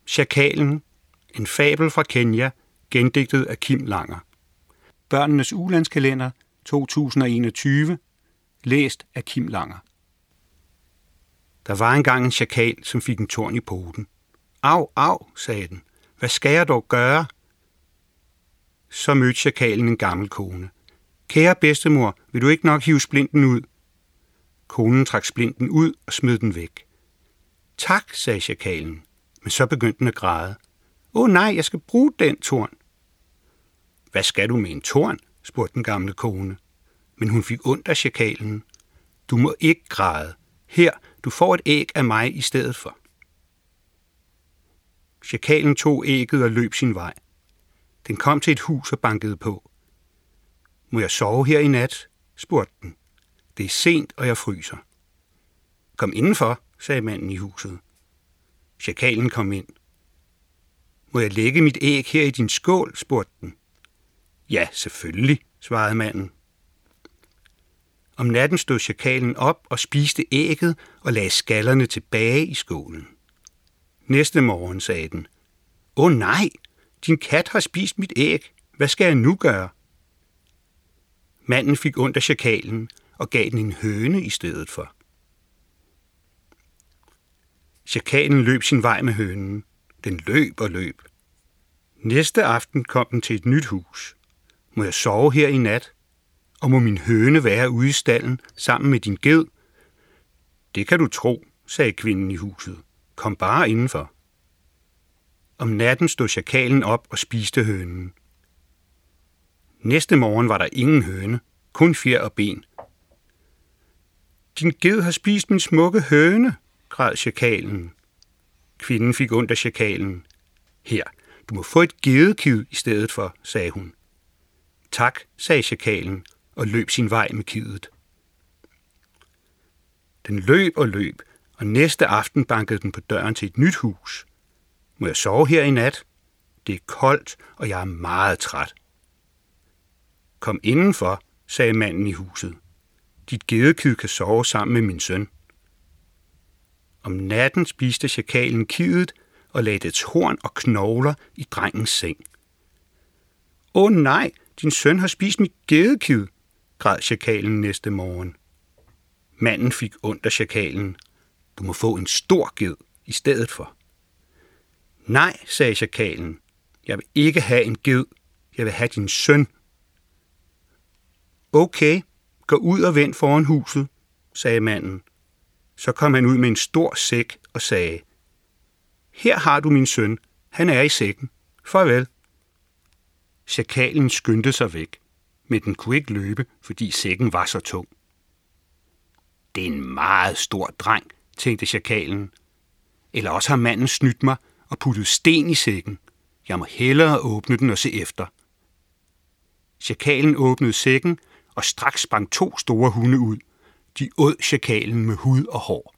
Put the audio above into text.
Sjakalen. En fabel fra Kenya, gendigtet af Kim Langer. Børnenes ulandskalender 2021, læst af Kim Langer. Der var engang en sjakal, som fik en torn i poten. Au, au, sagde den. Hvad skal jeg dog gøre? Så mødte sjakalen en gammel kone. Kære bedstemor, vil du ikke nok hive splinten ud? Konen trak splinten ud og smed den væk. Tak, sagde sjakalen, men så begyndte den at græde. Nej, jeg skal bruge den torn. Hvad skal du med en torn? Spurgte den gamle kone. Men hun fik ondt af sjakalen. Du må ikke græde. Her, du får et æg af mig i stedet for. Sjakalen tog ægget og løb sin vej. Den kom til et hus og bankede på. Må jeg sove her i nat? Spurgte den. Det er sent, og jeg fryser. Kom indenfor, sagde manden i huset. Sjakalen kom ind. Må jeg lægge mit æg her i din skål? Spurgte den. Ja, selvfølgelig, svarede manden. Om natten stod sjakalen op og spiste ægget og lagde skallerne tilbage i skålen. Næste morgen sagde den. Nej, din kat har spist mit æg. Hvad skal jeg nu gøre? Manden fik ondt af sjakalen og gav den en høne i stedet for. Sjakalen løb sin vej med hønen. Den løb og løb. Næste aften kom den til et nyt hus. Må jeg sove her i nat? Og må min høne være ude i stalden sammen med din ged? Det kan du tro, sagde kvinden i huset. Kom bare indenfor. Om natten stod sjakalen op og spiste hønen. Næste morgen var der ingen høne, kun fjer og ben. Din ged har spist min smukke høne, græd sjakalen. Kvinden fik ondt af sjakalen. Her, du må få et gedekid i stedet for, sagde hun. Tak, sagde sjakalen og løb sin vej med kidet. Den løb og løb, og næste aften bankede den på døren til et nyt hus. Må jeg sove her i nat? Det er koldt, og jeg er meget træt. Kom indenfor, sagde manden i huset. Dit gedekid kan sove sammen med min søn. Om natten spiste sjakalen kidet og lagde dets horn og knogler i drengens seng. Nej, din søn har spist mit gedekid, græd sjakalen næste morgen. Manden fik ondt af sjakalen. Du må få en stor ged i stedet for. Nej, sagde sjakalen. Jeg vil ikke have en ged. Jeg vil have din søn. Okay, gå ud og vend foran huset, sagde manden. Så kom han ud med en stor sæk og sagde, her har du min søn. Han er i sækken. Farvel. Sjakalen skyndte sig væk, men den kunne ikke løbe, fordi sækken var så tung. Det er en meget stor dreng, tænkte sjakalen. Eller også har manden snydt mig og puttet sten i sækken. Jeg må hellere åbne den og se efter. Sjakalen åbnede sækken, og straks sprang 2 store hunde ud. De åd sjakalen med hud og hår.